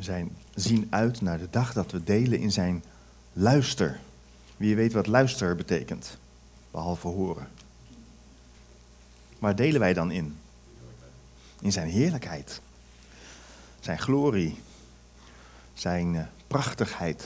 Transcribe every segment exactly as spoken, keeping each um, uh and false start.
We zijn, zien uit naar de dag dat we delen in zijn luister. Wie weet wat luister betekent, behalve horen. Waar delen wij dan in? In zijn heerlijkheid, zijn glorie, zijn uh, prachtigheid,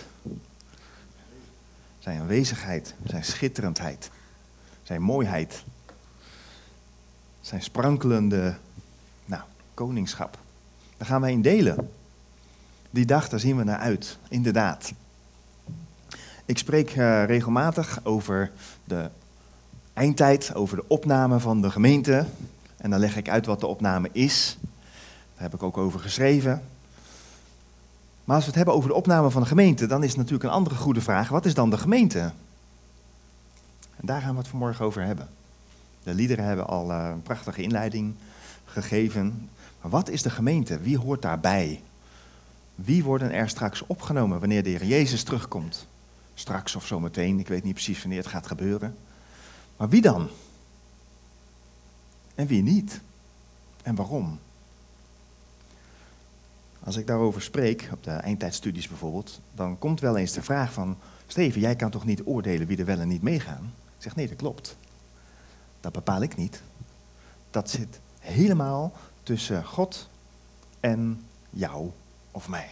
zijn aanwezigheid, zijn schitterendheid, zijn mooiheid, zijn sprankelende nou, koningschap. Daar gaan wij in delen. Die dag, daar zien we naar uit, inderdaad. Ik spreek uh, regelmatig over de eindtijd, over de opname van de gemeente. En dan leg ik uit wat de opname is. Daar heb ik ook over geschreven. Maar als we het hebben over de opname van de gemeente, dan is natuurlijk een andere goede vraag. Wat is dan de gemeente? En daar gaan we het vanmorgen over hebben. De liederen hebben al uh, een prachtige inleiding gegeven. Maar wat is de gemeente? Wie hoort daarbij? Wie worden er straks opgenomen wanneer de Heer Jezus terugkomt? Straks of zometeen, ik weet niet precies wanneer het gaat gebeuren. Maar wie dan? En wie niet? En waarom? Als ik daarover spreek, op de eindtijdstudies bijvoorbeeld, dan komt wel eens de vraag van, Steven, jij kan toch niet oordelen wie er wel en niet meegaan? Ik zeg, nee, dat klopt. Dat bepaal ik niet. Dat zit helemaal tussen God en jou of mij.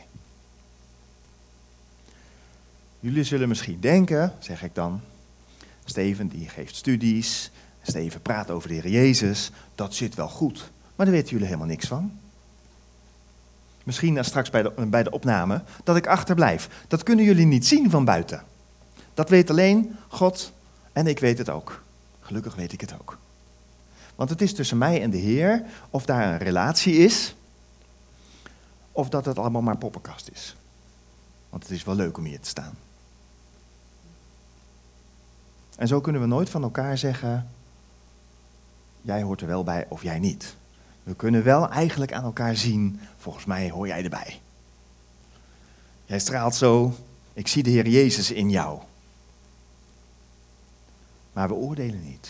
Jullie zullen misschien denken, zeg ik dan, Steven die geeft studies, Steven praat over de Heer Jezus, dat zit wel goed. Maar daar weten jullie helemaal niks van. Misschien straks bij de, bij de opname dat ik achterblijf. Dat kunnen jullie niet zien van buiten. Dat weet alleen God en ik weet het ook. Gelukkig weet ik het ook. Want het is tussen mij en de Heer of daar een relatie is, of dat het allemaal maar poppenkast is. Want het is wel leuk om hier te staan. En zo kunnen we nooit van elkaar zeggen, jij hoort er wel bij of jij niet. We kunnen wel eigenlijk aan elkaar zien, volgens mij hoor jij erbij. Jij straalt zo, ik zie de Heer Jezus in jou. Maar we oordelen niet.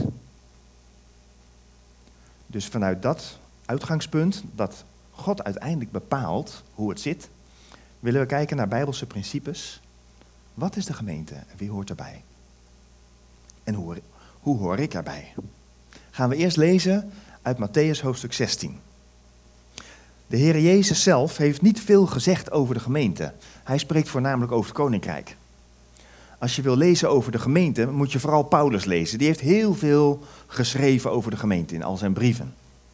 Dus vanuit dat uitgangspunt, dat God uiteindelijk bepaalt hoe het zit, willen we kijken naar Bijbelse principes. Wat is de gemeente en wie hoort erbij? En hoe, hoe hoor ik erbij? Gaan we eerst lezen uit Mattheüs hoofdstuk zestien. De Heer Jezus zelf heeft niet veel gezegd over de gemeente. Hij spreekt voornamelijk over het koninkrijk. Als je wil lezen over de gemeente, moet je vooral Paulus lezen. Die heeft heel veel geschreven over de gemeente in al zijn brieven.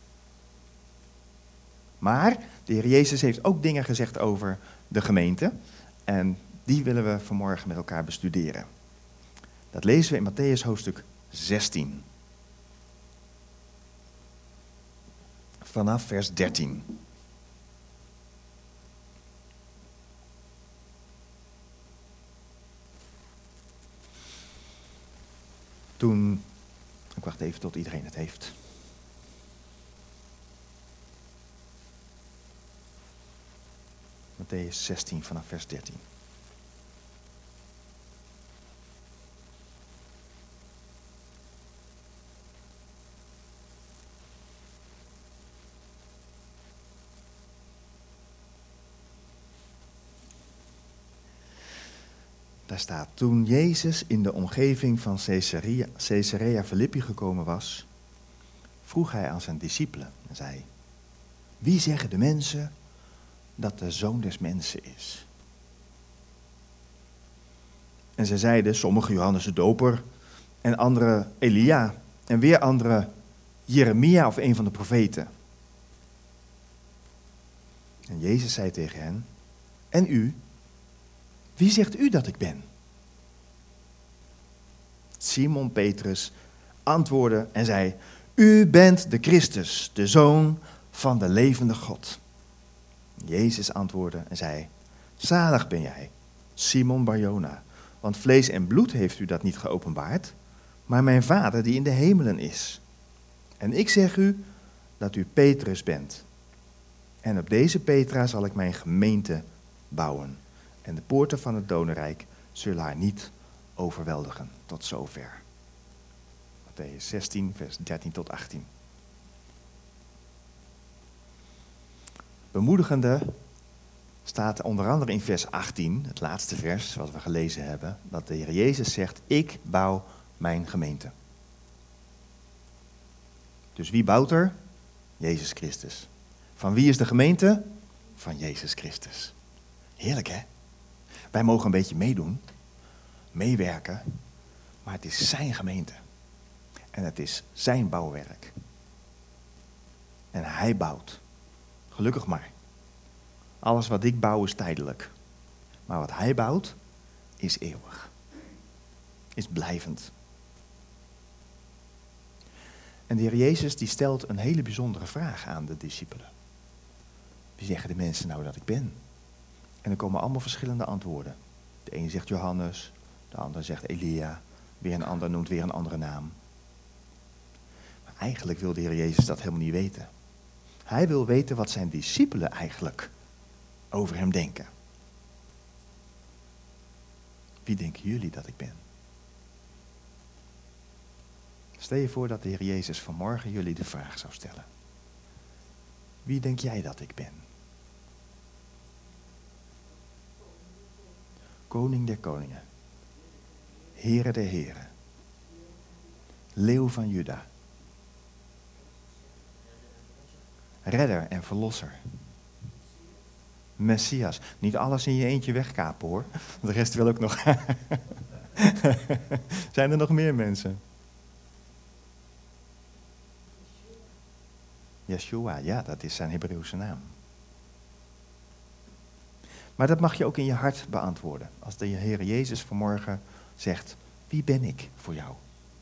Maar de Heer Jezus heeft ook dingen gezegd over de gemeente. En die willen we vanmorgen met elkaar bestuderen. Dat lezen we in Mattheüs hoofdstuk zestien. Vanaf vers dertien. Toen, ik wacht even tot iedereen het heeft. Mattheüs zestien vanaf vers dertien. Daar staat, toen Jezus in de omgeving van Caesarea, Caesarea Philippi gekomen was, vroeg hij aan zijn discipelen en zei, wie zeggen de mensen dat de Zoon des Mensen is? En ze zeiden, sommigen Johannes de Doper en anderen Elia en weer anderen Jeremia of een van de profeten. En Jezus zei tegen hen, en u? Wie zegt u dat ik ben? Simon Petrus antwoordde en zei, u bent de Christus, de Zoon van de levende God. Jezus antwoordde en zei, zalig ben jij, Simon Barjona, want vlees en bloed heeft u dat niet geopenbaard, maar mijn Vader die in de hemelen is. En ik zeg u dat u Petrus bent. En op deze Petra zal ik mijn gemeente bouwen. En de poorten van het dodenrijk zullen haar niet overweldigen. Tot zover. Mattheüs zestien, vers dertien tot achttien. Bemoedigende staat onder andere in vers achttien, het laatste vers wat we gelezen hebben, dat de Heer Jezus zegt, ik bouw mijn gemeente. Dus wie bouwt er? Jezus Christus. Van wie is de gemeente? Van Jezus Christus. Heerlijk, hè? Wij mogen een beetje meedoen, meewerken, maar het is zijn gemeente. En het is zijn bouwwerk. En hij bouwt. Gelukkig maar. Alles wat ik bouw is tijdelijk. Maar wat hij bouwt, is eeuwig. Is blijvend. En de Heer Jezus die stelt een hele bijzondere vraag aan de discipelen. Wie zeggen de mensen nou dat ik ben? En er komen allemaal verschillende antwoorden. De ene zegt Johannes, de ander zegt Elia, weer een ander noemt weer een andere naam. Maar eigenlijk wil de Heer Jezus dat helemaal niet weten. Hij wil weten wat zijn discipelen eigenlijk over hem denken. Wie denken jullie dat ik ben? Stel je voor dat de Heer Jezus vanmorgen jullie de vraag zou stellen. Wie denk jij dat ik ben? Koning der koningen. Heere der heren. Leeuw van Juda. Redder en verlosser. Messias. Niet alles in je eentje wegkapen hoor. De rest wil ook nog. Zijn er nog meer mensen? Yeshua, ja, dat is zijn Hebreeuwse naam. Maar dat mag je ook in je hart beantwoorden. Als de Heer Jezus vanmorgen zegt, wie ben ik voor jou?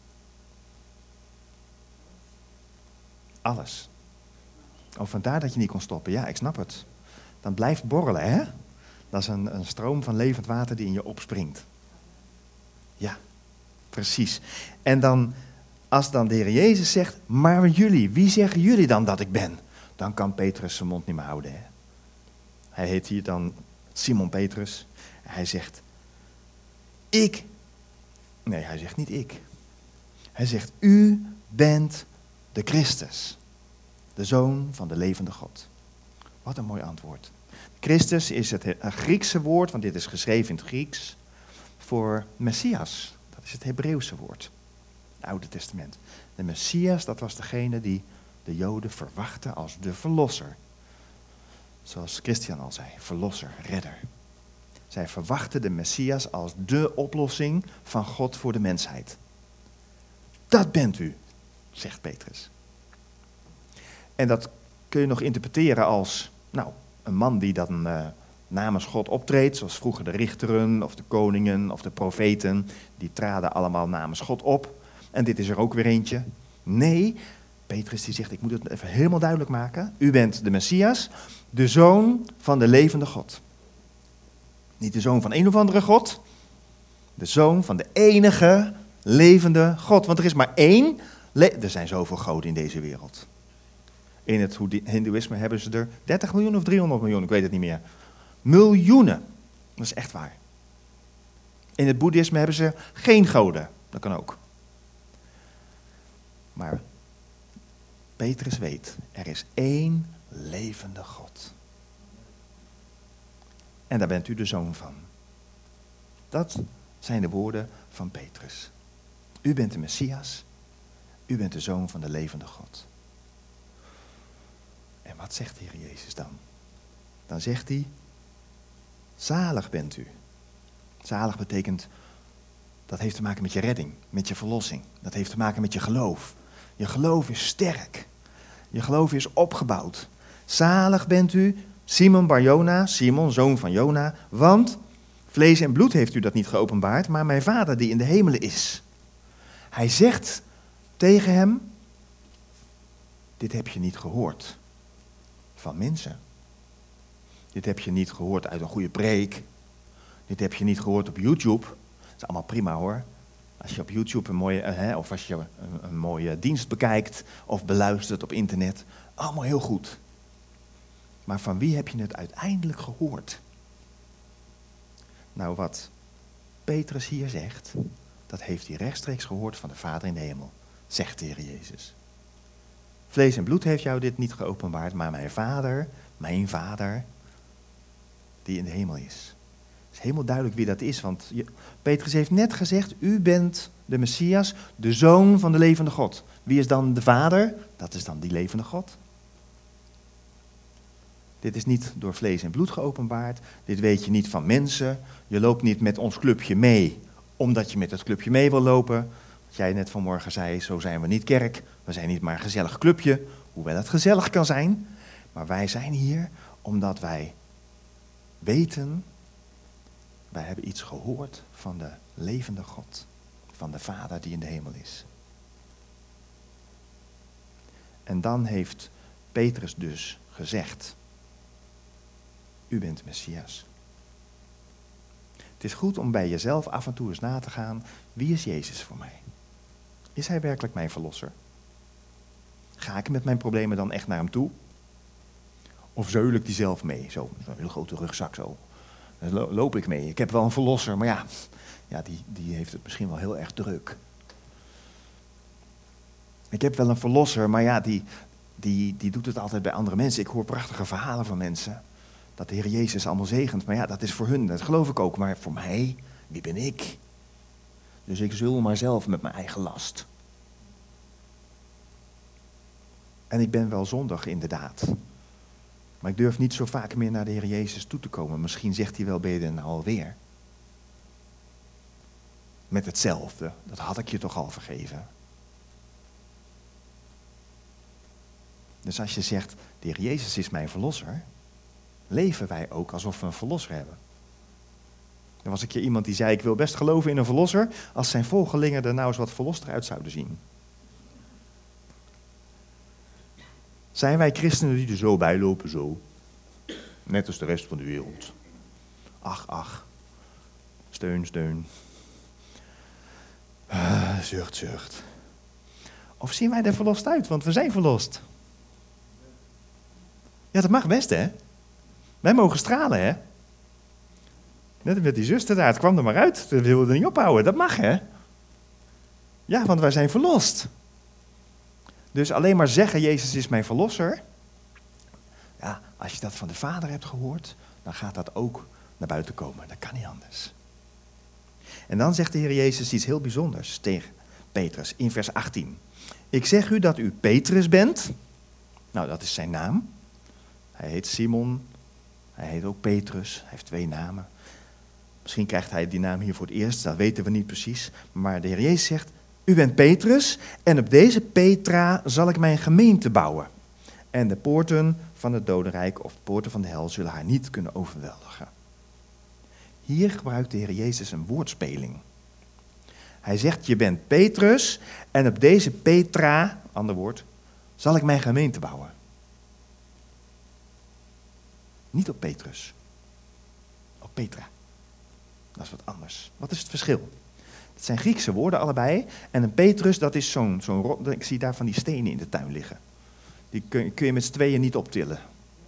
Alles. Of vandaar dat je niet kon stoppen. Ja, ik snap het. Dan blijft borrelen, hè? Dat is een, een stroom van levend water die in je opspringt. Ja, precies. En dan, als dan de Heer Jezus zegt, maar jullie, wie zeggen jullie dan dat ik ben? Dan kan Petrus zijn mond niet meer houden, hè? Hij heet hier dan Simon Petrus. Hij zegt, ik. Nee, hij zegt niet ik. Hij zegt, u bent de Christus. De Zoon van de levende God. Wat een mooi antwoord. Christus is het Griekse woord, want dit is geschreven in het Grieks, voor Messias. Dat is het Hebreeuwse woord. Het Oude Testament. De Messias, dat was degene die de Joden verwachten als de verlosser. Zoals Christian al zei, verlosser, redder. Zij verwachten de Messias als de oplossing van God voor de mensheid. Dat bent u, zegt Petrus. En dat kun je nog interpreteren als, nou, een man die dan uh, namens God optreedt, zoals vroeger de richteren of de koningen of de profeten, die traden allemaal namens God op. En dit is er ook weer eentje. Nee, Petrus die zegt, ik moet het even helemaal duidelijk maken. U bent de Messias, de Zoon van de levende God. Niet de zoon van een of andere God, de zoon van de enige levende God. Want er is maar één, le- er zijn zoveel goden in deze wereld. In het Hindoeïsme hebben ze er dertig miljoen of driehonderd miljoen, ik weet het niet meer. Miljoenen, dat is echt waar. In het Boeddhisme hebben ze geen goden, dat kan ook. Maar Petrus weet, er is één levende God. En daar bent u de zoon van. Dat zijn de woorden van Petrus. U bent de Messias. U bent de zoon van de levende God. En wat zegt de Heer Jezus dan? Dan zegt hij, zalig bent u. Zalig betekent, dat heeft te maken met je redding, met je verlossing. Dat heeft te maken met je geloof. Je geloof is sterk. Je geloof is opgebouwd. Zalig bent u, Simon bar Jona, Simon, zoon van Jona, want vlees en bloed heeft u dat niet geopenbaard, maar mijn Vader die in de hemelen is. Hij zegt tegen hem, dit heb je niet gehoord van mensen. Dit heb je niet gehoord uit een goede preek. Dit heb je niet gehoord op YouTube. Dat is allemaal prima hoor. Als je op YouTube een mooie, hè, of als je een, een mooie dienst bekijkt of beluistert op internet, allemaal heel goed. Maar van wie heb je het uiteindelijk gehoord? Nou, wat Petrus hier zegt, dat heeft hij rechtstreeks gehoord van de Vader in de hemel, zegt de Heer Jezus. Vlees en bloed heeft jou dit niet geopenbaard, maar mijn Vader, mijn Vader, die in de hemel is. Het is helemaal duidelijk wie dat is, want je, Petrus heeft net gezegd, u bent de Messias, de Zoon van de levende God. Wie is dan de Vader? Dat is dan die levende God. Dit is niet door vlees en bloed geopenbaard. Dit weet je niet van mensen. Je loopt niet met ons clubje mee, omdat je met het clubje mee wil lopen. Wat jij net vanmorgen zei, zo zijn we niet kerk. We zijn niet maar een gezellig clubje, hoewel het gezellig kan zijn. Maar wij zijn hier omdat wij weten, wij hebben iets gehoord van de levende God. Van de Vader die in de hemel is. En dan heeft Petrus dus gezegd, u bent de Messias. Het is goed om bij jezelf af en toe eens na te gaan, wie is Jezus voor mij? Is hij werkelijk mijn verlosser? Ga ik met mijn problemen dan echt naar hem toe? Of zeul ik die zelf mee? Zo, zo'n hele grote rugzak zo. Dan loop ik mee. Ik heb wel een verlosser, maar ja, ja die, die heeft het misschien wel heel erg druk. Ik heb wel een verlosser, maar ja, die, die, die doet het altijd bij andere mensen. Ik hoor prachtige verhalen van mensen. Dat de Heer Jezus allemaal zegent. Maar ja, dat is voor hun, dat geloof ik ook. Maar voor mij, wie ben ik? Dus ik zul maar zelf met mijn eigen last. En ik ben wel zondig, inderdaad. Maar ik durf niet zo vaak meer naar de Heer Jezus toe te komen. Misschien zegt hij wel, ben je er nou alweer? Met hetzelfde, dat had ik je toch al vergeven. Dus als je zegt, de Heer Jezus is mijn verlosser, leven wij ook alsof we een verlosser hebben. Er was een keer iemand die zei, ik wil best geloven in een verlosser, als zijn volgelingen er nou eens wat verloster uit zouden zien. Zijn wij christenen die er zo bij lopen, zo? Net als de rest van de wereld. Ach, ach. Steun, steun. Uh, zucht, zucht. Of zien wij er verlost uit, want we zijn verlost. Ja, dat mag best, hè? Wij mogen stralen, hè? Net met die zuster daar, het kwam er maar uit. We wilden er niet ophouden, dat mag, hè? Ja, want wij zijn verlost. Dus alleen maar zeggen, Jezus is mijn verlosser. Ja, als je dat van de Vader hebt gehoord, dan gaat dat ook naar buiten komen. Dat kan niet anders. En dan zegt de Heer Jezus iets heel bijzonders tegen Petrus in vers achttien. Ik zeg u dat u Petrus bent. Nou, dat is zijn naam. Hij heet Simon. Hij heet ook Petrus. Hij heeft twee namen. Misschien krijgt hij die naam hier voor het eerst. Dat weten we niet precies. Maar de Heer Jezus zegt, u bent Petrus en op deze Petra zal ik mijn gemeente bouwen. En de poorten van het dodenrijk of de poorten van de hel zullen haar niet kunnen overweldigen. Hier gebruikt de Heer Jezus een woordspeling. Hij zegt, je bent Petrus en op deze Petra, ander woord, zal ik mijn gemeente bouwen. Niet op Petrus, op Petra. Dat is wat anders. Wat is het verschil? Het zijn Griekse woorden allebei. En een Petrus, dat is zo'n, zo'n rot. Ik zie daar van die stenen in de tuin liggen. Die kun, kun je met z'n tweeën niet optillen.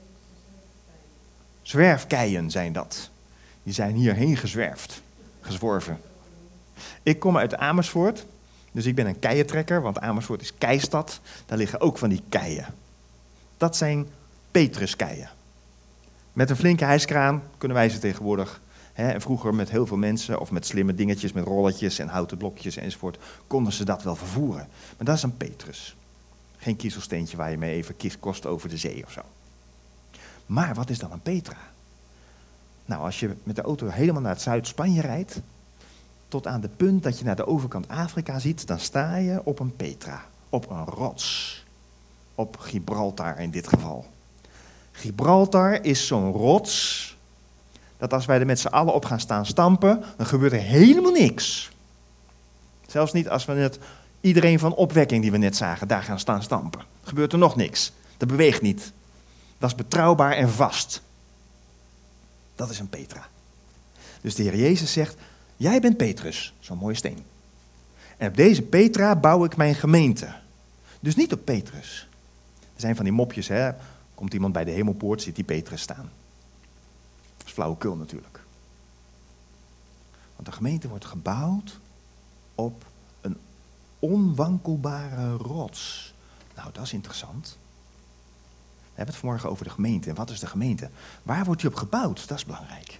Zwerfkeien zijn dat. Die zijn hierheen gezwerfd. Gezworven. Ik kom uit Amersfoort. Dus ik ben een keientrekker. Want Amersfoort is keistad. Daar liggen ook van die keien. Dat zijn Petruskeien. Met een flinke hijskraan kunnen wij ze tegenwoordig... He, en vroeger met heel veel mensen, of met slimme dingetjes, met rolletjes en houten blokjes enzovoort, konden ze dat wel vervoeren. Maar dat is een Petrus. Geen kiezelsteentje waar je mee even kiest kost over de zee of zo. Maar wat is dan een Petra? Nou, als je met de auto helemaal naar het Zuid-Spanje rijdt, tot aan de punt dat je naar de overkant Afrika ziet, dan sta je op een Petra, op een rots. Op Gibraltar in dit geval. Gibraltar is zo'n rots... dat als wij er met z'n allen op gaan staan stampen, dan gebeurt er helemaal niks. Zelfs niet als we net iedereen van opwekking die we net zagen, daar gaan staan stampen. Gebeurt er nog niks. Dat beweegt niet. Dat is betrouwbaar en vast. Dat is een Petra. Dus de Heer Jezus zegt, jij bent Petrus, zo'n mooie steen. En op deze Petra bouw ik mijn gemeente. Dus niet op Petrus. Er zijn van die mopjes, hè. Komt iemand bij de hemelpoort, ziet die Petrus staan. Dat is flauwekul natuurlijk. Want de gemeente wordt gebouwd op een onwankelbare rots. Nou, dat is interessant. We hebben het vanmorgen over de gemeente. En wat is de gemeente? Waar wordt die op gebouwd? Dat is belangrijk.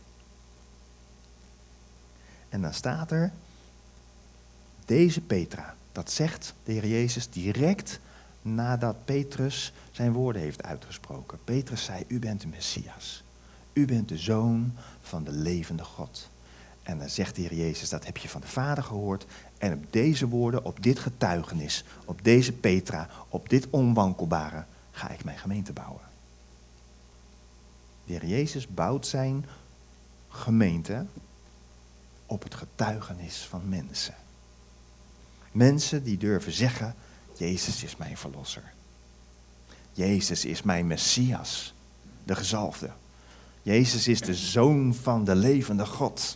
En dan staat er, deze Petra, dat zegt de Heer Jezus direct nadat Petrus zijn woorden heeft uitgesproken. Petrus zei, u bent de Messias. U bent de Zoon van de levende God. En dan zegt de Heer Jezus, dat heb je van de Vader gehoord. En op deze woorden, op dit getuigenis, op deze Petra, op dit onwankelbare, ga ik mijn gemeente bouwen. De Heer Jezus bouwt zijn gemeente op het getuigenis van mensen. Mensen die durven zeggen, Jezus is mijn verlosser. Jezus is mijn Messias, de gezalfde. Jezus is de Zoon van de levende God.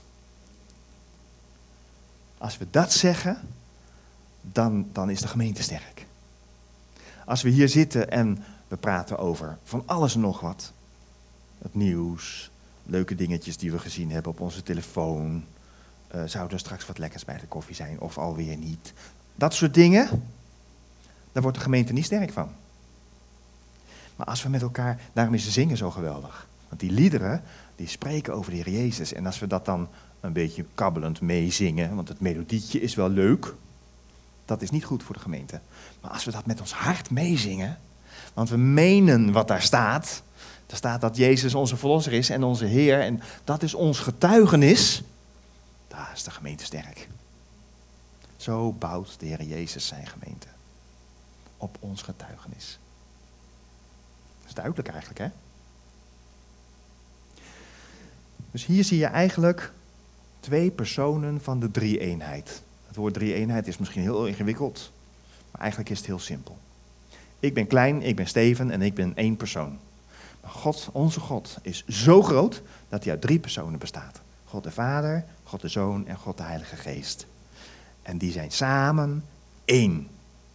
Als we dat zeggen, dan, dan is de gemeente sterk. Als we hier zitten en we praten over van alles en nog wat. Het nieuws, leuke dingetjes die we gezien hebben op onze telefoon. Uh, zou er straks wat lekkers bij de koffie zijn of alweer niet. Dat soort dingen, daar wordt de gemeente niet sterk van. Maar als we met elkaar, daarom is zingen zo geweldig. Want die liederen, die spreken over de Heer Jezus. En als we dat dan een beetje kabbelend meezingen, want het melodietje is wel leuk. Dat is niet goed voor de gemeente. Maar als we dat met ons hart meezingen, want we menen wat daar staat. Daar staat dat Jezus onze verlosser is en onze Heer. En dat is ons getuigenis. Daar is de gemeente sterk. Zo bouwt de Heer Jezus zijn gemeente. Op ons getuigenis. Dat is duidelijk eigenlijk, hè? Dus hier zie je eigenlijk twee personen van de drie-eenheid. Het woord drie-eenheid is misschien heel ingewikkeld, maar eigenlijk is het heel simpel. Ik ben klein, ik ben Steven en ik ben één persoon. Maar God, onze God, is zo groot dat hij uit drie personen bestaat. God de Vader, God de Zoon en God de Heilige Geest. En die zijn samen één.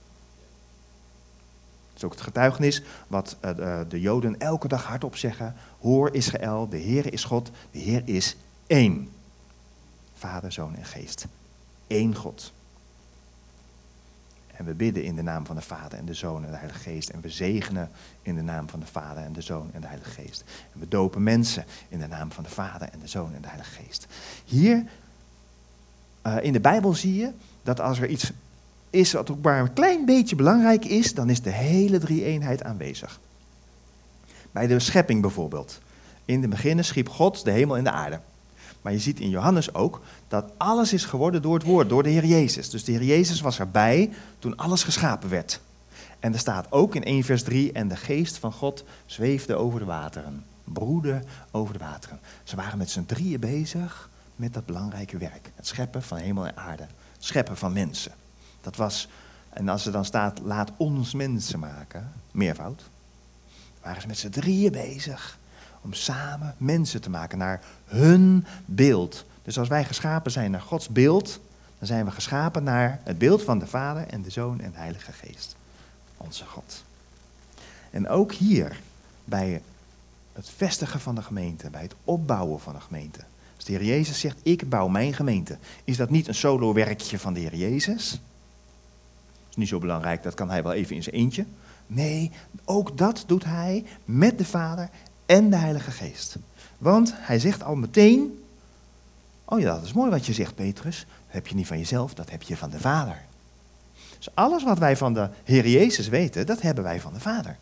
Dat is ook het getuigenis wat uh, de, de Joden elke dag hardop zeggen. Hoor Israël, de Heer is God, de Heer is één. Vader, Zoon en Geest. Eén God. En we bidden in de naam van de Vader en de Zoon en de Heilige Geest. En we zegenen in de naam van de Vader en de Zoon en de Heilige Geest. En we dopen mensen in de naam van de Vader en de Zoon en de Heilige Geest. Hier uh, in de Bijbel zie je dat als er iets is wat ook maar een klein beetje belangrijk is, dan is de hele drie-eenheid aanwezig. Bij de schepping bijvoorbeeld. In de beginnen schiep God de hemel en de aarde. Maar je ziet in Johannes ook dat alles is geworden door het woord, door de Heer Jezus. Dus de Heer Jezus was erbij toen alles geschapen werd. En er staat ook in één vers drie, en de geest van God zweefde over de wateren. Broedde over de wateren. Ze waren met z'n drieën bezig met dat belangrijke werk. Het scheppen van hemel en aarde. Het scheppen van mensen. Dat was, en als er dan staat, laat ons mensen maken, meervoud. Waren ze met z'n drieën bezig om samen mensen te maken naar hun beeld. Dus als wij geschapen zijn naar Gods beeld, dan zijn we geschapen naar het beeld van de Vader en de Zoon en de Heilige Geest. Onze God. En ook hier, bij het vestigen van de gemeente, bij het opbouwen van de gemeente. Als de Heer Jezus zegt, ik bouw mijn gemeente, is dat niet een solo werkje van de Heer Jezus? Dat is niet zo belangrijk, dat kan hij wel even in zijn eentje. Nee, ook dat doet hij met de Vader en de Heilige Geest. Want hij zegt al meteen, oh ja, dat is mooi wat je zegt, Petrus. Dat heb je niet van jezelf, dat heb je van de Vader. Dus alles wat wij van de Heer Jezus weten, dat hebben wij van de Vader.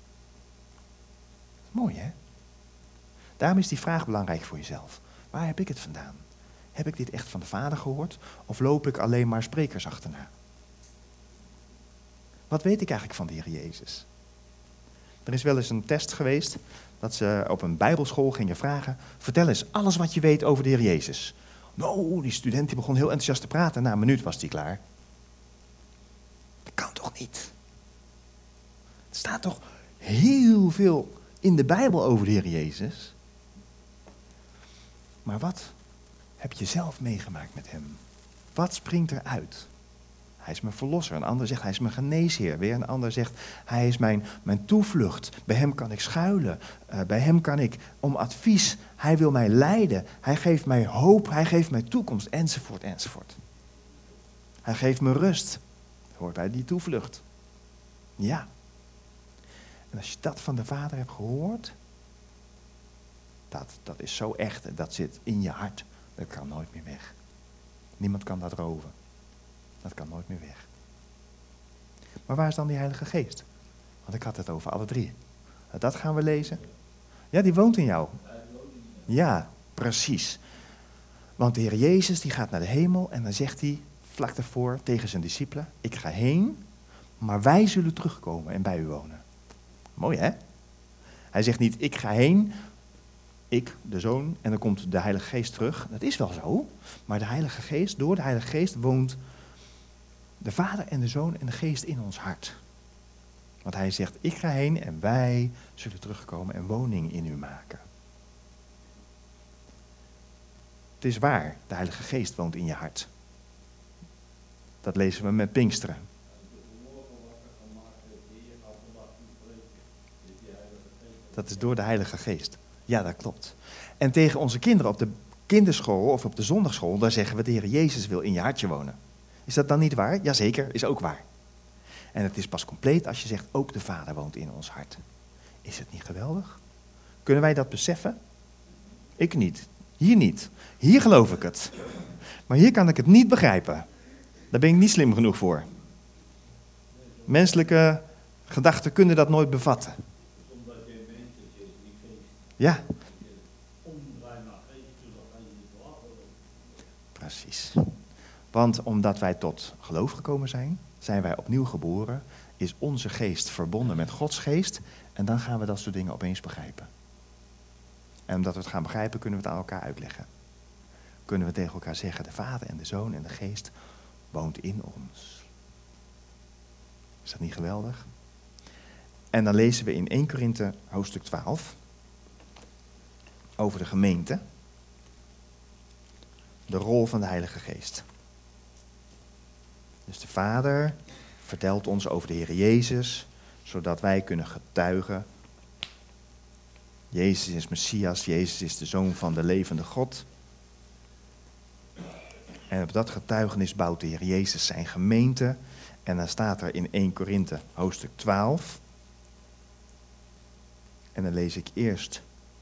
Mooi, hè? Daarom is die vraag belangrijk voor jezelf. Waar heb ik het vandaan? Heb ik dit echt van de Vader gehoord? Of loop ik alleen maar sprekers achterna? Wat weet ik eigenlijk van de Heer Jezus? Er is wel eens een test geweest dat ze op een bijbelschool gingen vragen, vertel eens alles wat je weet over de Heer Jezus. Nou, die student die begon heel enthousiast te praten. Na een minuut was die klaar. Dat kan toch niet? Er staat toch heel veel in de Bijbel over de Heer Jezus. Maar wat heb je zelf meegemaakt met hem? Wat springt eruit? Hij is mijn verlosser. Een ander zegt, hij is mijn geneesheer. Weer een ander zegt, hij is mijn, mijn toevlucht. Bij hem kan ik schuilen. Uh, bij hem kan ik om advies. Hij wil mij leiden. Hij geeft mij hoop. Hij geeft mij toekomst. Enzovoort, enzovoort. Hij geeft me rust. Dat hoort bij die toevlucht. Ja. En En als je dat van de Vader hebt gehoord, dat, dat is zo echt en dat zit in je hart. Dat kan nooit meer weg. Niemand kan dat roven. Dat kan nooit meer weg. Maar waar is dan die Heilige Geest? Want ik had het over alle drie. Dat gaan we lezen. Ja, die woont in jou. Ja, precies. Want de Heer Jezus die gaat naar de hemel en dan zegt hij vlak daarvoor tegen zijn discipelen: ik ga heen, maar wij zullen terugkomen en bij u wonen. Mooi hè? Hij zegt niet ik ga heen, ik, de Zoon, en dan komt de Heilige Geest terug. Dat is wel zo, maar de Heilige Geest, door de Heilige Geest woont de Vader en de Zoon en de Geest in ons hart. Want hij zegt ik ga heen en wij zullen terugkomen en woning in u maken. Het is waar, de Heilige Geest woont in je hart. Dat lezen we met Pinksteren. Dat is door de Heilige Geest. Ja, dat klopt. En tegen onze kinderen op de kinderschool of op de zondagschool, daar zeggen we de Heer Jezus wil in je hartje wonen. Is dat dan niet waar? Jazeker, is ook waar. En het is pas compleet als je zegt ook de Vader woont in ons hart. Is het niet geweldig? Kunnen wij dat beseffen? Ik niet. Hier niet. Hier geloof ik het. Maar hier kan ik het niet begrijpen. Daar ben ik niet slim genoeg voor. Menselijke gedachten kunnen dat nooit bevatten. Ja. Precies. Want omdat wij tot geloof gekomen zijn, zijn wij opnieuw geboren, is onze geest verbonden met Gods geest en dan gaan we dat soort dingen opeens begrijpen. En omdat we het gaan begrijpen, kunnen we het aan elkaar uitleggen. Kunnen we tegen elkaar zeggen, de Vader en de Zoon en de Geest woont in ons. Is dat niet geweldig? En dan lezen we in Eerste Korinthe hoofdstuk twaalf over de gemeente. De rol van de Heilige Geest. Dus de Vader vertelt ons over de Heer Jezus, zodat wij kunnen getuigen. Jezus is Messias, Jezus is de Zoon van de levende God. En op dat getuigenis bouwt de Heer Jezus zijn gemeente. En dan staat er in Eerste Korinthe hoofdstuk twaalf. En dan lees ik eerst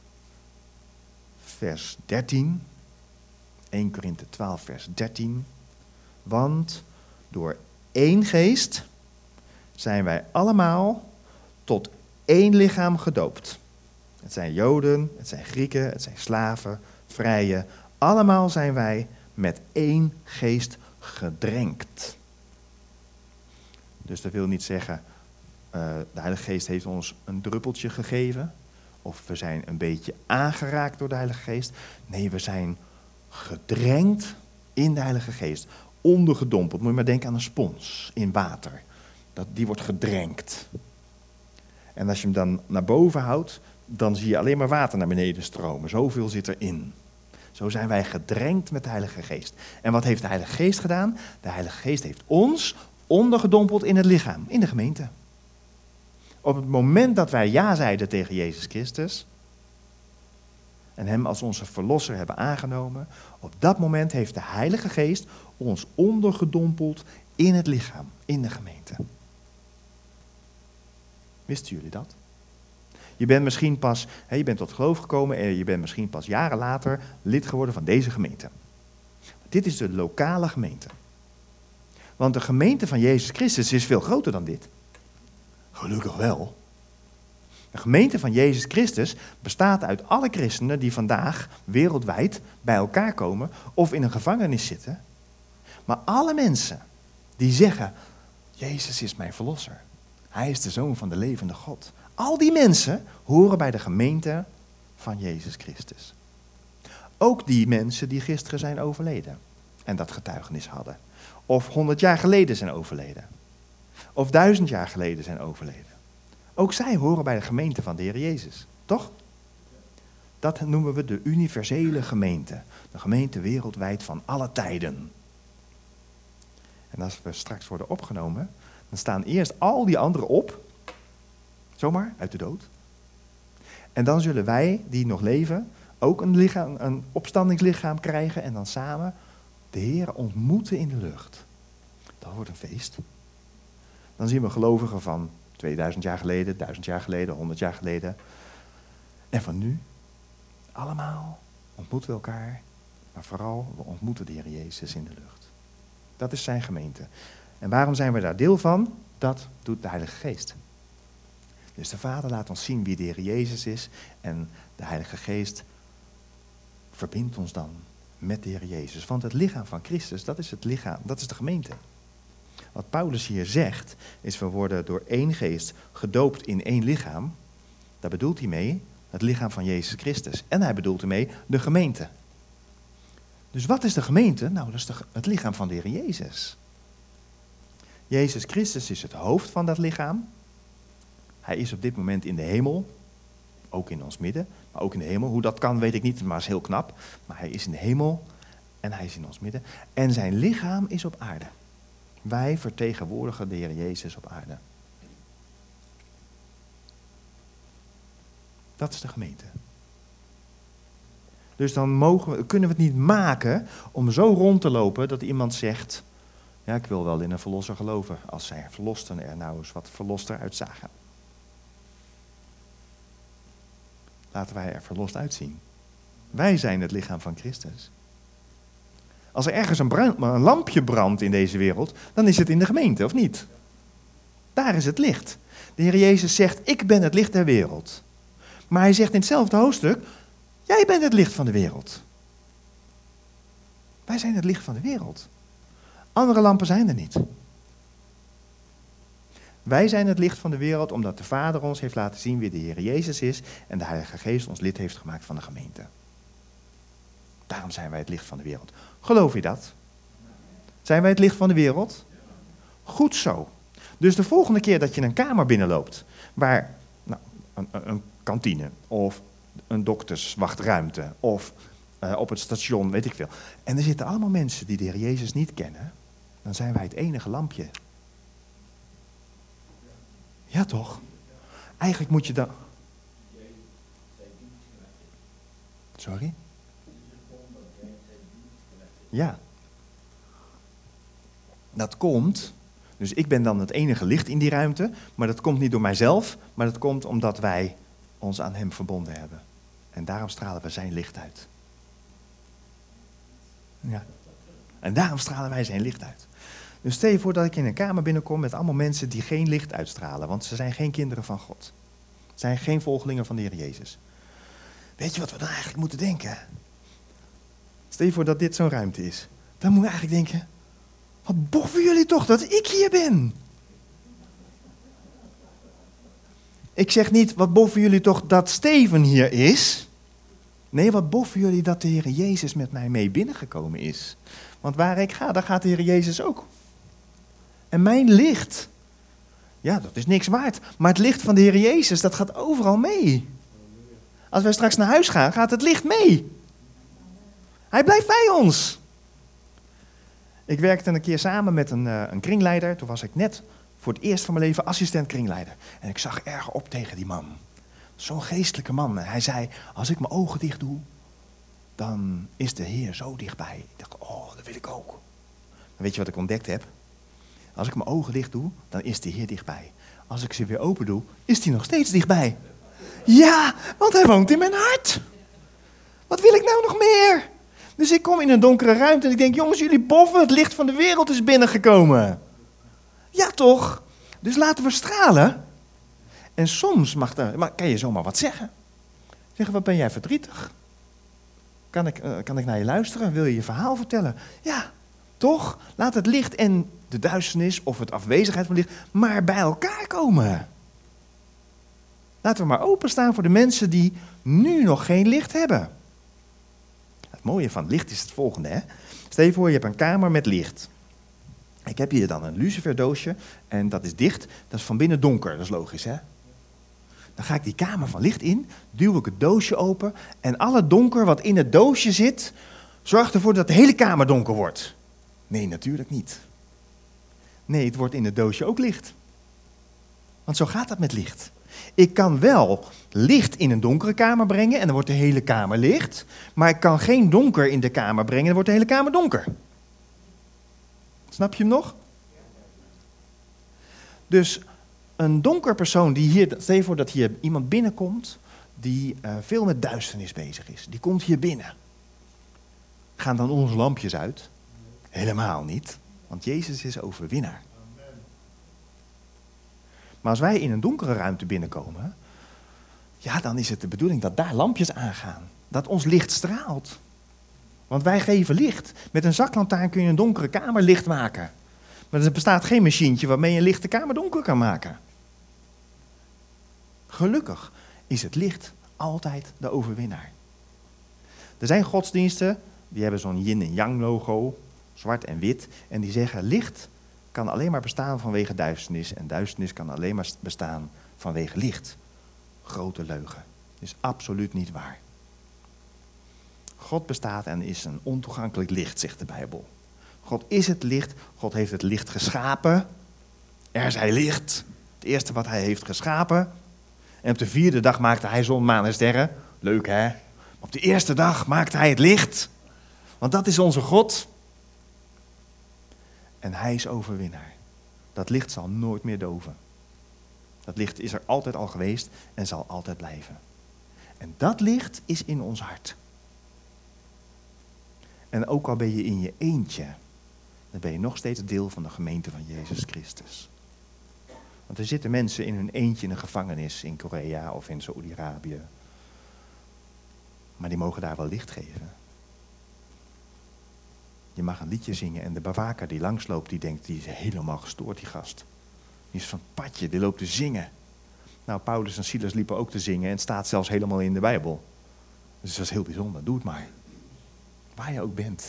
vers dertien. Eerste Korinthe twaalf vers dertien. Want door één geest zijn wij allemaal tot één lichaam gedoopt. Het zijn Joden, het zijn Grieken, het zijn slaven, vrije. Allemaal zijn wij met één geest gedrenkt. Dus dat wil niet zeggen, uh, de Heilige Geest heeft ons een druppeltje gegeven. Of we zijn een beetje aangeraakt door de Heilige Geest. Nee, we zijn gedrenkt in de Heilige Geest. Ondergedompeld. Moet je maar denken aan een spons in water. Dat, die wordt gedrenkt. En als je hem dan naar boven houdt, dan zie je alleen maar water naar beneden stromen. Zoveel zit erin. Zo zijn wij gedrenkt met de Heilige Geest. En wat heeft de Heilige Geest gedaan? De Heilige Geest heeft ons ondergedompeld in het lichaam, in de gemeente. Op het moment dat wij ja zeiden tegen Jezus Christus en hem als onze verlosser hebben aangenomen, op dat moment heeft de Heilige Geest ons ondergedompeld in het lichaam, in de gemeente. Wisten jullie dat? Je bent misschien pas, hè, je bent tot geloof gekomen en je bent misschien pas jaren later lid geworden van deze gemeente. Dit is de lokale gemeente. Want de gemeente van Jezus Christus is veel groter dan dit. Gelukkig wel. De gemeente van Jezus Christus bestaat uit alle christenen die vandaag wereldwijd bij elkaar komen of in een gevangenis zitten. Maar alle mensen die zeggen, Jezus is mijn verlosser. Hij is de Zoon van de levende God. Al die mensen horen bij de gemeente van Jezus Christus. Ook die mensen die gisteren zijn overleden en dat getuigenis hadden. Of honderd jaar geleden zijn overleden. Of duizend jaar geleden zijn overleden. Ook zij horen bij de gemeente van de Heer Jezus. Toch? Dat noemen we de universele gemeente. De gemeente wereldwijd van alle tijden. En als we straks worden opgenomen, dan staan eerst al die anderen op. Zomaar, uit de dood. En dan zullen wij, die nog leven, ook een, lichaam, een opstandingslichaam krijgen. En dan samen de Heer ontmoeten in de lucht. Dat wordt een feest. Dan zien we gelovigen van tweeduizend jaar geleden, duizend jaar geleden, honderd jaar geleden. En van nu, allemaal ontmoeten we elkaar, maar vooral we ontmoeten de Heer Jezus in de lucht. Dat is zijn gemeente. En waarom zijn we daar deel van? Dat doet de Heilige Geest. Dus de Vader laat ons zien wie de Heer Jezus is en de Heilige Geest verbindt ons dan met de Heer Jezus. Want het lichaam van Christus, dat is het lichaam, dat is de gemeente. Wat Paulus hier zegt, is we worden door één geest gedoopt in één lichaam. Daar bedoelt hij mee het lichaam van Jezus Christus. En hij bedoelt ermee de gemeente. Dus wat is de gemeente? Nou, dat is de, het lichaam van de Heer Jezus. Jezus Christus is het hoofd van dat lichaam. Hij is op dit moment in de hemel, ook in ons midden, maar ook in de hemel. Hoe dat kan weet ik niet, maar is heel knap. Maar hij is in de hemel en hij is in ons midden. En zijn lichaam is op aarde. Wij vertegenwoordigen de Heer Jezus op aarde. Dat is de gemeente. Dus dan mogen we, kunnen we het niet maken om zo rond te lopen dat iemand zegt, ja, ik wil wel in een verlosser geloven, als zijn verlosten er nou eens wat verloster uitzagen. Laten wij er verlost uitzien. Wij zijn het lichaam van Christus. Als er ergens een, brand, een lampje brandt in deze wereld, dan is het in de gemeente, of niet? Daar is het licht. De Heer Jezus zegt, ik ben het licht der wereld. Maar hij zegt in hetzelfde hoofdstuk, jij bent het licht van de wereld. Wij zijn het licht van de wereld. Andere lampen zijn er niet. Wij zijn het licht van de wereld omdat de Vader ons heeft laten zien wie de Heer Jezus is en de Heilige Geest ons lid heeft gemaakt van de gemeente. Daarom zijn wij het licht van de wereld. Geloof je dat? Zijn wij het licht van de wereld? Goed zo. Dus de volgende keer dat je een kamer binnenloopt, waar nou, een, een kantine of een dokterswachtruimte of uh, op het station, weet ik veel. En er zitten allemaal mensen die de Heer Jezus niet kennen, dan zijn wij het enige lampje. Ja toch? Eigenlijk moet je dan... Sorry? Ja. Dat komt, dus ik ben dan het enige licht in die ruimte, maar dat komt niet door mijzelf, maar dat komt omdat wij ons aan hem verbonden hebben. En daarom stralen we zijn licht uit. Ja. En daarom stralen wij zijn licht uit. Dus stel je voor dat ik in een kamer binnenkom met allemaal mensen die geen licht uitstralen, want ze zijn geen kinderen van God. Ze zijn geen volgelingen van de Heer Jezus. Weet je wat we dan eigenlijk moeten denken? Stel je voor dat dit zo'n ruimte is. Dan moeten we eigenlijk denken, wat boffen jullie toch dat ik hier ben? Ik zeg niet, wat boffen jullie toch dat Steven hier is? Nee, wat boffen jullie dat de Heer Jezus met mij mee binnengekomen is? Want waar ik ga, daar gaat de Heer Jezus ook. En mijn licht, ja, dat is niks waard. Maar het licht van de Heer Jezus, dat gaat overal mee. Als wij straks naar huis gaan, gaat het licht mee. Hij blijft bij ons. Ik werkte een keer samen met een, uh, een kringleider. Toen was ik net voor het eerst van mijn leven assistent kringleider. En ik zag erg op tegen die man. Zo'n geestelijke man. En hij zei, als ik mijn ogen dicht doe, dan is de Heer zo dichtbij. Ik dacht, oh, dat wil ik ook. Maar weet je wat ik ontdekt heb? Als ik mijn ogen dicht doe, dan is de Heer dichtbij. Als ik ze weer open doe, is hij nog steeds dichtbij. Ja, want hij woont in mijn hart. Wat wil ik nou nog meer? Dus ik kom in een donkere ruimte en ik denk, jongens, jullie boffen, het licht van de wereld is binnengekomen. Ja toch? Dus laten we stralen. En soms mag er, maar kan je zomaar wat zeggen. Zeggen, wat ben jij verdrietig? Kan ik, uh, kan ik naar je luisteren? Wil je je verhaal vertellen? Ja, toch? Laat het licht en de duisternis of het afwezigheid van licht maar bij elkaar komen. Laten we maar openstaan voor de mensen die nu nog geen licht hebben. Het mooie van licht is het volgende, hè? Stel je voor, je hebt een kamer met licht. Ik heb hier dan een luciferdoosje en dat is dicht. Dat is van binnen donker, dat is logisch, hè? Dan ga ik die kamer van licht in, duw ik het doosje open en alle donker wat in het doosje zit, zorgt ervoor dat de hele kamer donker wordt. Nee, natuurlijk niet. Nee, het wordt in het doosje ook licht. Want zo gaat dat met licht. Ik kan wel licht in een donkere kamer brengen en dan wordt de hele kamer licht. Maar ik kan geen donker in de kamer brengen en dan wordt de hele kamer donker. Snap je hem nog? Dus een donker persoon die hier, stel je voor dat hier iemand binnenkomt die uh, veel met duisternis bezig is. Die komt hier binnen. Gaan dan onze lampjes uit? Helemaal niet, want Jezus is overwinnaar. Maar als wij in een donkere ruimte binnenkomen, ja, dan is het de bedoeling dat daar lampjes aangaan. Dat ons licht straalt. Want wij geven licht. Met een zaklantaarn kun je een donkere kamer licht maken. Maar er bestaat geen machientje waarmee je een lichte kamer donker kan maken. Gelukkig is het licht altijd de overwinnaar. Er zijn godsdiensten, die hebben zo'n yin en yang logo, zwart en wit. En die zeggen, licht kan alleen maar bestaan vanwege duisternis. En duisternis kan alleen maar bestaan vanwege licht. Grote leugen. Is absoluut niet waar. God bestaat en is een ontoegankelijk licht, zegt de Bijbel. God is het licht. God heeft het licht geschapen. Er zij licht. Het eerste wat hij heeft geschapen. En op de vierde dag maakte hij zon, maan en sterren. Leuk, hè? Op de eerste dag maakte hij het licht. Want dat is onze God. En hij is overwinnaar. Dat licht zal nooit meer doven. Dat licht is er altijd al geweest en zal altijd blijven. En dat licht is in ons hart. En ook al ben je in je eentje, dan ben je nog steeds deel van de gemeente van Jezus Christus. Want er zitten mensen in hun eentje in een gevangenis in Korea of in Saoedi-Arabië. Maar die mogen daar wel licht geven. Je mag een liedje zingen en de bewaker die langsloopt, die denkt, die is helemaal gestoord, die gast. Die is van het padje, die loopt te zingen. Nou, Paulus en Silas liepen ook te zingen en het staat zelfs helemaal in de Bijbel. Dus dat is heel bijzonder, doe het maar. Waar je ook bent.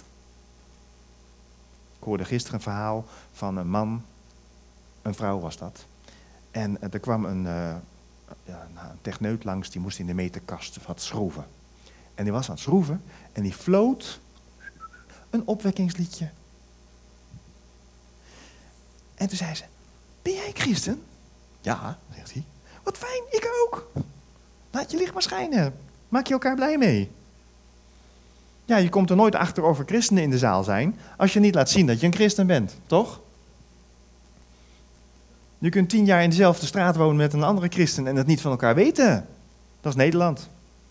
Ik hoorde gisteren een verhaal van een man, een vrouw was dat. En er kwam een, uh, ja, een techneut langs, die moest in de meterkast wat schroeven. En die was aan het schroeven en die floot een opwekkingsliedje. En toen zei ze, ben jij christen? Ja, zegt hij. Wat fijn, ik ook. Laat je licht maar schijnen. Maak je elkaar blij mee. Ja, je komt er nooit achter of er christenen in de zaal zijn als je niet laat zien dat je een christen bent, toch? Je kunt tien jaar in dezelfde straat wonen met een andere christen en het niet van elkaar weten. Dat is Nederland.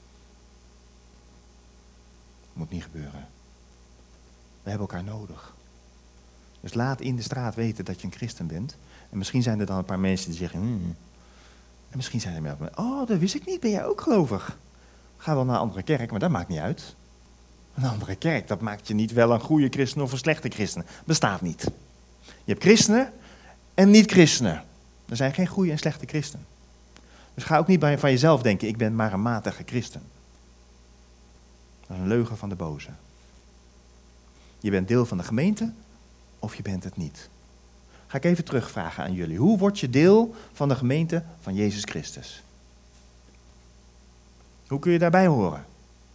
Moet niet gebeuren. We hebben elkaar nodig. Dus laat in de straat weten dat je een christen bent. En misschien zijn er dan een paar mensen die zeggen, hmm. En misschien zijn er meer, oh, dat wist ik niet, ben jij ook gelovig? Ga wel naar een andere kerk, maar dat maakt niet uit. Een andere kerk, dat maakt je niet wel een goede christen of een slechte christen. Bestaat niet. Je hebt christenen en niet-christenen. Er zijn geen goede en slechte christenen. Dus ga ook niet bij, van jezelf denken, ik ben maar een matige christen. Dat is een leugen van de boze. Je bent deel van de gemeente of je bent het niet. Ga ik even terugvragen aan jullie. Hoe word je deel van de gemeente van Jezus Christus? Hoe kun je daarbij horen?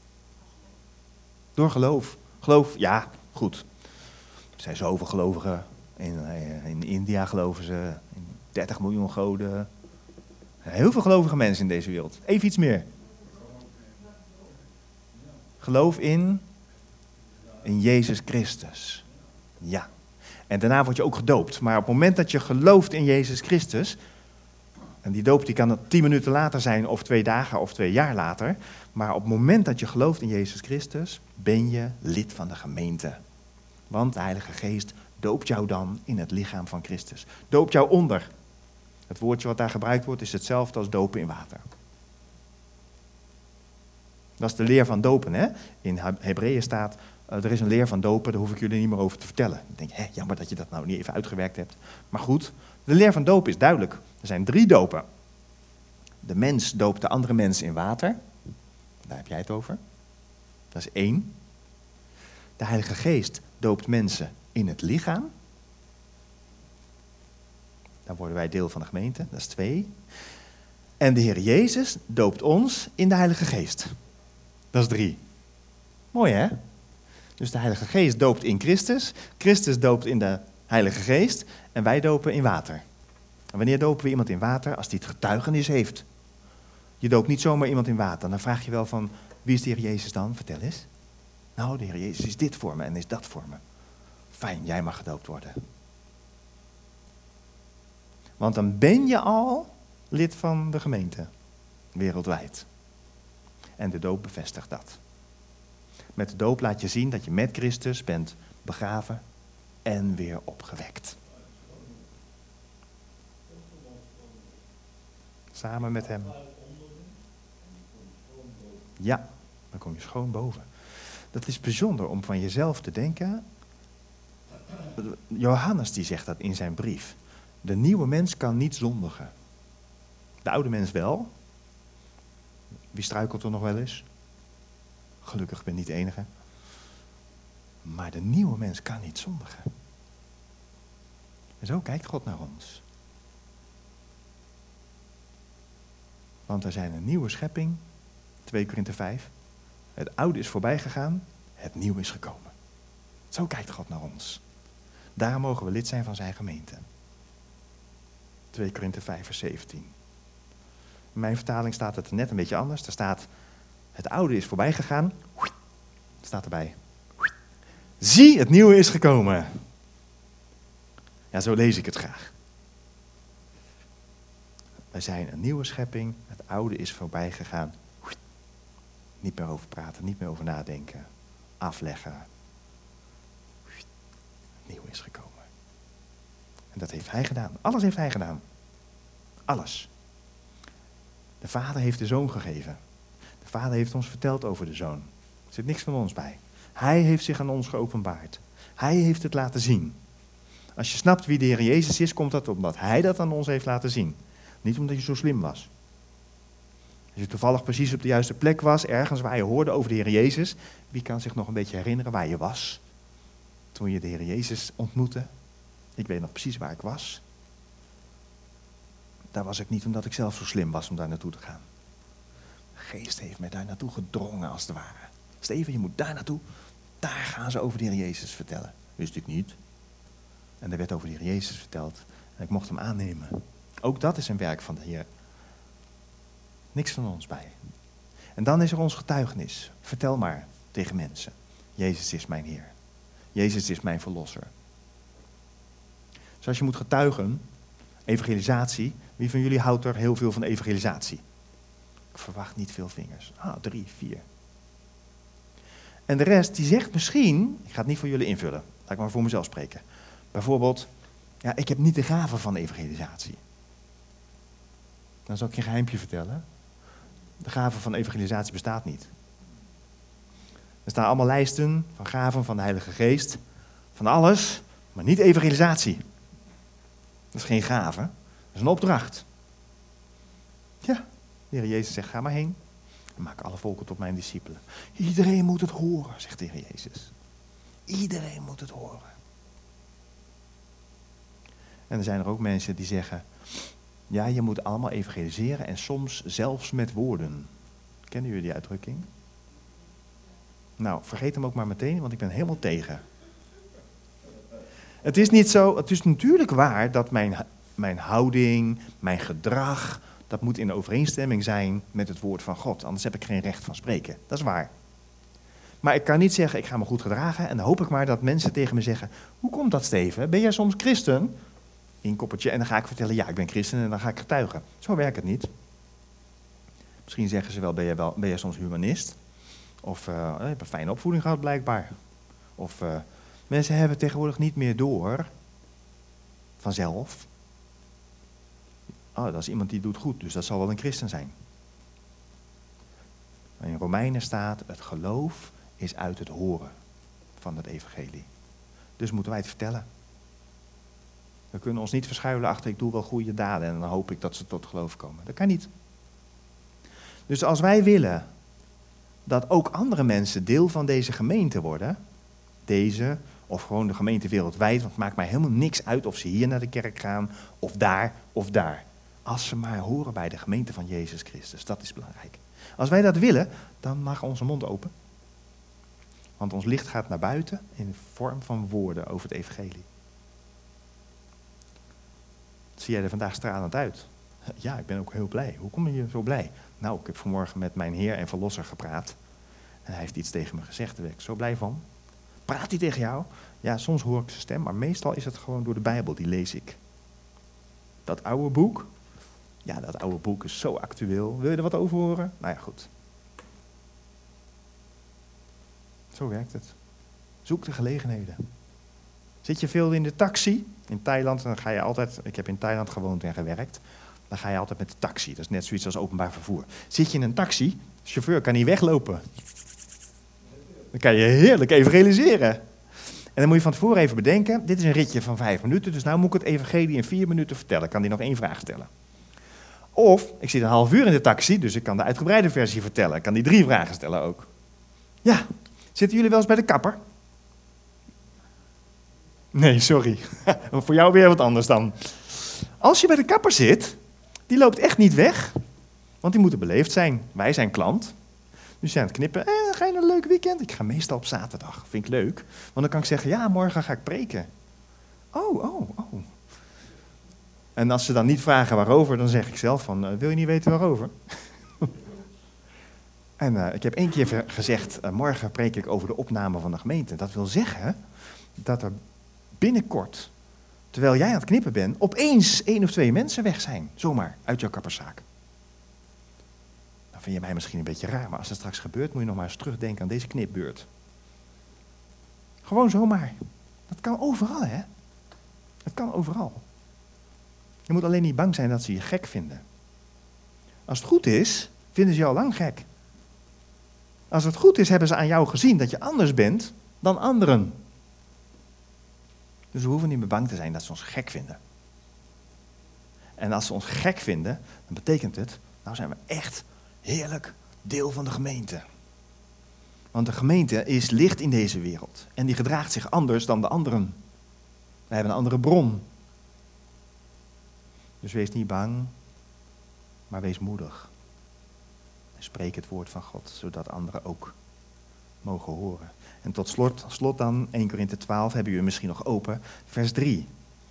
Door geloof. Geloof, ja, goed. Er zijn zoveel gelovigen. In, in India geloven ze. In dertig miljoen goden. Er zijn heel veel gelovige mensen in deze wereld. Even iets meer. Geloof in, in Jezus Christus. Ja. En daarna word je ook gedoopt. Maar op het moment dat je gelooft in Jezus Christus, en die doop die kan tien minuten later zijn, of twee dagen of twee jaar later. Maar op het moment dat je gelooft in Jezus Christus, ben je lid van de gemeente. Want de Heilige Geest doopt jou dan in het lichaam van Christus. Doopt jou onder. Het woordje wat daar gebruikt wordt is hetzelfde als dopen in water. Dat is de leer van dopen, hè? In Hebreeën staat, uh, er is een leer van dopen, daar hoef ik jullie niet meer over te vertellen. Ik denk, hè, jammer dat je dat nou niet even uitgewerkt hebt. Maar goed, de leer van dopen is duidelijk. Er zijn drie dopen. De mens doopt de andere mens in water. Daar heb jij het over. Dat is één. De Heilige Geest doopt mensen in het lichaam. Dan worden wij deel van de gemeente. Dat is twee. En de Heer Jezus doopt ons in de Heilige Geest. Dat is drie. Mooi, hè? Dus de Heilige Geest doopt in Christus. Christus doopt in de Heilige Geest. En wij dopen in water. En wanneer dopen we iemand in water? Als die het getuigenis heeft. Je doopt niet zomaar iemand in water. Dan vraag je wel van, wie is de Heer Jezus dan? Vertel eens. Nou, de Heer Jezus is dit voor me en is dat voor me. Fijn, jij mag gedoopt worden. Want dan ben je al lid van de gemeente, wereldwijd. En de doop bevestigt dat. Met de doop laat je zien dat je met Christus bent begraven en weer opgewekt. Samen met hem. Ja, dan kom je schoon boven. Dat is bijzonder om van jezelf te denken. Johannes die zegt dat in zijn brief. De nieuwe mens kan niet zondigen. De oude mens wel. Wie struikelt er nog wel eens? Gelukkig, ik ben niet de enige. Maar de nieuwe mens kan niet zondigen. En zo kijkt God naar ons. Want er zijn een nieuwe schepping, twee Korinthe vijf. Het oude is voorbij gegaan, het nieuwe is gekomen. Zo kijkt God naar ons. Daarom mogen we lid zijn van zijn gemeente. twee Korinthe vijf vers zeventien. In mijn vertaling staat het net een beetje anders. Er staat, het oude is voorbij gegaan. Staat erbij. Zie, het nieuwe is gekomen. Ja, zo lees ik het graag. Wij zijn een nieuwe schepping. Het oude is voorbij gegaan. Niet meer over praten, niet meer over nadenken. Afleggen. Het nieuwe is gekomen. En dat heeft hij gedaan. Alles heeft hij gedaan. Alles. De Vader heeft de Zoon gegeven. De Vader heeft ons verteld over de Zoon. Er zit niks van ons bij. Hij heeft zich aan ons geopenbaard. Hij heeft het laten zien. Als je snapt wie de Heer Jezus is, komt dat omdat hij dat aan ons heeft laten zien. Niet omdat je zo slim was. Als je toevallig precies op de juiste plek was, ergens waar je hoorde over de Heer Jezus. Wie kan zich nog een beetje herinneren waar je was? Toen je de Heer Jezus ontmoette. Ik weet nog precies waar ik was. Daar was ik niet omdat ik zelf zo slim was om daar naartoe te gaan. De Geest heeft mij daar naartoe gedrongen als het ware. Steven, je moet daar naartoe. Daar gaan ze over de Heer Jezus vertellen. Wist ik niet. En er werd over de Heer Jezus verteld. En ik mocht hem aannemen. Ook dat is een werk van de Heer. Niks van ons bij. En dan is er ons getuigenis. Vertel maar tegen mensen. Jezus is mijn Heer. Jezus is mijn verlosser. Dus als je moet getuigen, evangelisatie. Wie van jullie houdt er heel veel van evangelisatie? Ik verwacht niet veel vingers. Ah, drie, vier. En de rest die zegt misschien, ik ga het niet voor jullie invullen. Laat ik maar voor mezelf spreken. Bijvoorbeeld, ja, ik heb niet de gave van evangelisatie. Dan zal ik je een geheimpje vertellen. De gave van evangelisatie bestaat niet. Er staan allemaal lijsten van gaven van de Heilige Geest. Van alles, maar niet evangelisatie. Dat is geen gave, dat is een opdracht. Ja, de Heer Jezus zegt, ga maar heen. En maak alle volken tot mijn discipelen. Iedereen moet het horen, zegt de Heer Jezus. Iedereen moet het horen. En er zijn er ook mensen die zeggen, ja, je moet allemaal evangeliseren en soms zelfs met woorden. Kennen jullie die uitdrukking? Nou, vergeet hem ook maar meteen, want ik ben helemaal tegen. Het is niet zo, het is natuurlijk waar dat mijn, mijn houding, mijn gedrag, dat moet in overeenstemming zijn met het woord van God. Anders heb ik geen recht van spreken. Dat is waar. Maar ik kan niet zeggen, ik ga me goed gedragen en dan hoop ik maar dat mensen tegen me zeggen, hoe komt dat, Steven? Ben jij soms christen? Inkoppertje en dan ga ik vertellen, ja, ik ben christen en dan ga ik getuigen. Zo werkt het niet. Misschien zeggen ze wel, ben jij, wel, ben jij soms humanist? Of uh, je hebt een fijne opvoeding gehad blijkbaar. Of uh, mensen hebben tegenwoordig niet meer door, vanzelf. Oh, dat is iemand die doet goed, dus dat zal wel een christen zijn. In Romeinen staat, het geloof is uit het horen van het evangelie. Dus moeten wij het vertellen. We kunnen ons niet verschuilen achter, ik doe wel goede daden en dan hoop ik dat ze tot geloof komen. Dat kan niet. Dus als wij willen dat ook andere mensen deel van deze gemeente worden, deze of gewoon de gemeente wereldwijd, want het maakt mij helemaal niks uit of ze hier naar de kerk gaan of daar of daar. Als ze maar horen bij de gemeente van Jezus Christus, dat is belangrijk. Als wij dat willen, dan mag onze mond open. Want ons licht gaat naar buiten in de vorm van woorden over het evangelie. Zie jij er vandaag stralend uit? Ja, ik ben ook heel blij. Hoe kom je zo blij? Nou, ik heb vanmorgen met mijn Heer en Verlosser gepraat. En hij heeft iets tegen me gezegd, daar ben ik zo blij van. Praat hij tegen jou? Ja, soms hoor ik zijn stem, maar meestal is het gewoon door de Bijbel, die lees ik. Dat oude boek. Ja, dat oude boek is zo actueel. Wil je er wat over horen? Nou ja, goed. Zo werkt het. Zoek de gelegenheden. Zit je veel in de taxi? In Thailand, dan ga je altijd... Ik heb in Thailand gewoond en gewerkt. Dan ga je altijd met de taxi. Dat is net zoiets als openbaar vervoer. Zit je in een taxi, de chauffeur kan niet weglopen. Dan kan je heerlijk evangeliseren. En dan moet je van tevoren even bedenken, dit is een ritje van vijf minuten, dus nou moet ik het evangelie in vier minuten vertellen. Kan die nog één vraag stellen. Of, ik zit een half uur in de taxi, dus ik kan de uitgebreide versie vertellen. Ik kan die drie vragen stellen ook. Ja, zitten jullie wel eens bij de kapper? Nee, sorry. Voor jou weer wat anders dan. Als je bij de kapper zit, die loopt echt niet weg, want die moeten beleefd zijn. Wij zijn klant. Dus zijn aan het knippen. Eh, ga je een leuk weekend? Ik ga meestal op zaterdag. Vind ik leuk. Want dan kan ik zeggen, ja, morgen ga ik preken. Oh, oh, oh. En als ze dan niet vragen waarover, dan zeg ik zelf van, uh, wil je niet weten waarover? en uh, ik heb één keer gezegd, uh, morgen preek ik over de opname van de gemeente. Dat wil zeggen dat er binnenkort, terwijl jij aan het knippen bent, opeens één of twee mensen weg zijn. Zomaar, uit jouw kapperszaak. Dan vind je mij misschien een beetje raar, maar als het straks gebeurt, moet je nog maar eens terugdenken aan deze knipbeurt. Gewoon zomaar. Dat kan overal, hè? Dat kan overal. Je moet alleen niet bang zijn dat ze je gek vinden. Als het goed is, vinden ze jou al lang gek. Als het goed is, hebben ze aan jou gezien dat je anders bent dan anderen. Dus we hoeven niet meer bang te zijn dat ze ons gek vinden. En als ze ons gek vinden, dan betekent het, nou zijn we echt heerlijk deel van de gemeente. Want de gemeente is licht in deze wereld. En die gedraagt zich anders dan de anderen. Wij hebben een andere bron. Dus wees niet bang, maar wees moedig. En spreek het woord van God, zodat anderen ook mogen horen. En tot slot, slot dan, Eerste Korinthe twaalf, hebben jullie misschien nog open, vers drie.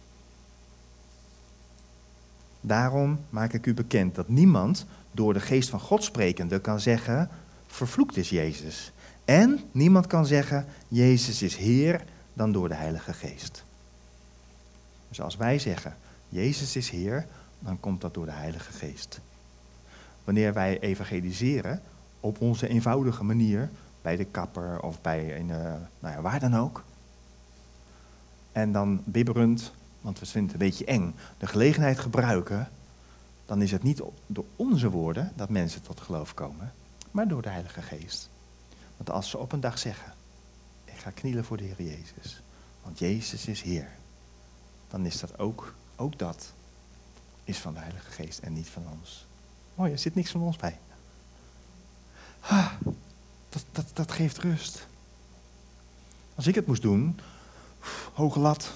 Daarom maak ik u bekend dat niemand door de geest van God sprekende kan zeggen, vervloekt is Jezus. En niemand kan zeggen, Jezus is Heer, dan door de Heilige Geest. Dus als wij zeggen, Jezus is Heer, dan komt dat door de Heilige Geest. Wanneer wij evangeliseren, op onze eenvoudige manier, bij de kapper of bij een, uh, nou ja, waar dan ook. En dan bibberend, want we vinden het een beetje eng, de gelegenheid gebruiken, dan is het niet door onze woorden dat mensen tot geloof komen, maar door de Heilige Geest. Want als ze op een dag zeggen, ik ga knielen voor de Heer Jezus, want Jezus is Heer, dan is dat ook, ook dat is van de Heilige Geest en niet van ons. Mooi, er zit niks van ons bij. Ah, dat, dat, dat geeft rust. Als ik het moest doen, hoge lat.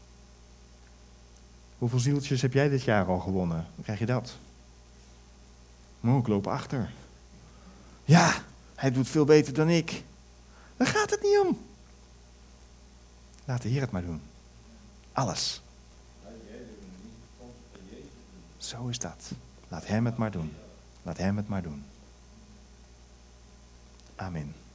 Hoeveel zieltjes heb jij dit jaar al gewonnen? Dan krijg je dat. Oh, ik loop achter. Ja, hij doet veel beter dan ik. Daar gaat het niet om. Laat de Heer het maar doen. Alles. Zo is dat. Laat hem het maar doen. Laat hem het maar doen. Amen.